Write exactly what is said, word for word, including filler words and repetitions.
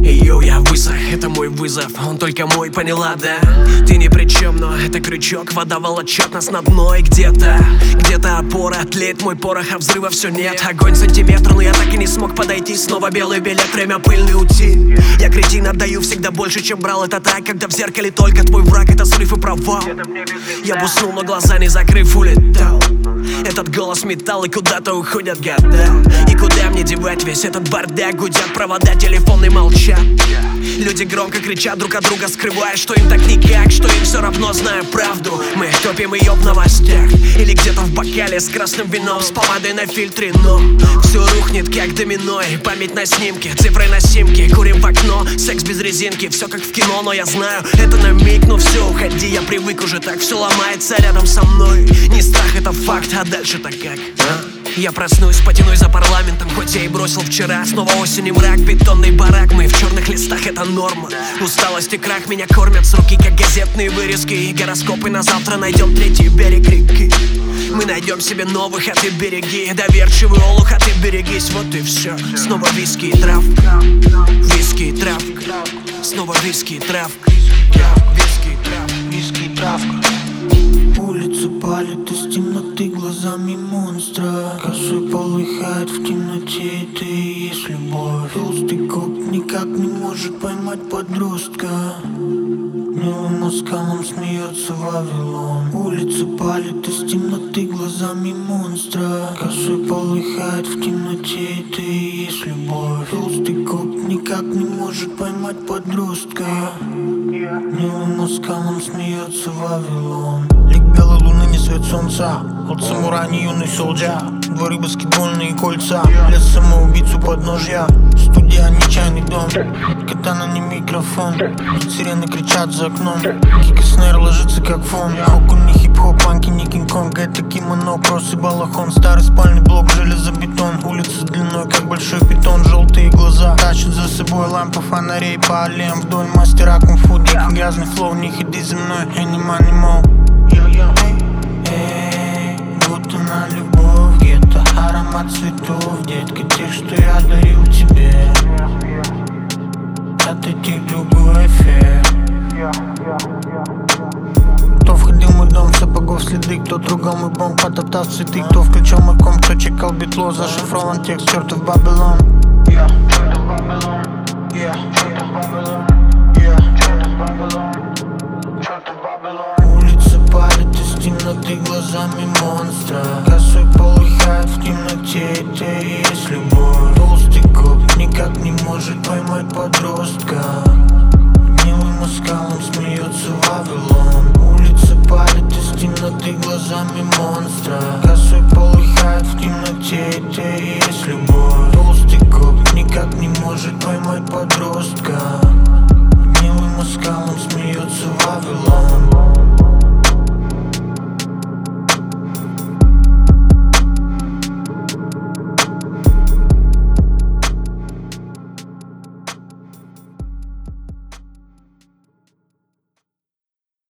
Йоу, я высох, это мой вызов, он только мой, поняла, да? Ты ни при чем, но это крючок, вода волочет нас на дно. И где-то, где-то опора, тлеет мой порох, а взрыва все нет. Огонь сантиметр, но я так и не смог подойти. Снова белый билет, время пыльный уйти. Я кретин, отдаю всегда больше, чем брал. Это так, когда в зеркале только твой враг, это срыв и провал. Я бы уснул, но глаза не закрыв, улетал. Этот голос металл, и куда-то уходят года. И куда мне девать весь этот бардак? Гудят провода, телефоны молчат. Люди громко кричат друг от друга, скрывая, что им так никак, что им все равно, зная правду. Мы топим ее в новостях или где-то в бокале с красным вином, с помадой на фильтре, но все рухнет как домино. И память на снимке, цифры на симке. Курим в окно, секс без резинки. Все как в кино, но я знаю, это на миг. Ну все, уходи, я привык уже так. Все ломается рядом со мной. Не страх, это факт, а дальше-то как? А? Я проснусь, потянусь за парламентом, хоть я и бросил вчера. Снова осень и мрак, бетонный барак. Мы в черных листах, это норма. Усталость и крах меня кормят с руки, как газетные вырезки. И гороскопы на завтра, найдем третий берег реки. Мы найдем себе новых, а ты береги. Доверчивый олух, а ты берегись. Вот и все. Снова виски и травка. Виски и травка. Снова виски и травка. Виски и травка. Виски и травка. Улица палит из темноты глазами монстра. Косой полыхает в темноте, это и есть любовь. Толстый коп никак не может поймать подростка. Милым оскалом смеется Вавилон. Улица палит из темноты глазами монстра. Косой полыхает в темноте, это и есть любовь. Толстый коп никак не может поймать подростка. Милым оскалом смеется Вавилон. Лик белой луны, не свет солнца. От самурая не юный солджа. Дворы, баскетбольные кольца. Лес самоубийцу подножья. Студия, нечаянный дом. Катана, не микрофон. Сирены кричат за окном. Кика снэр ложится как фон. Хоку не хип-хоп, панки не кинг-конг. Это кимоно, кросс и балахон. Старый спальный блок, железобетон. Улица длиной, как большой питон. Желтые глаза тащат за собой лампы фонарей по аллеям. Вдоль мастера кунг-фу, дикий грязный флоу. Не ходи за мной, Animal Animal. Эй, вот она любовь, где-то аромат цветов. Детка, тех, что я дарил тебе. От этих другой эффект. Кто входил в мой дом, сапогов следы. Кто трогал мой бомб, потоптав цветы. Кто включал мой комп, кто чекал битло. Зашифрован текст, чертов Бабилон. Чертов Бабилон. Чертов Бабилон. Чертов Бабилон. Улица палит из темноты глазами монстра. Косой полыхает в темноте, это и есть любовь. Толстый коп никак не может поймать подростка. Милым оскалом смеется Вавилон. Улица палит из темноты глазами монстра. Косой полыхает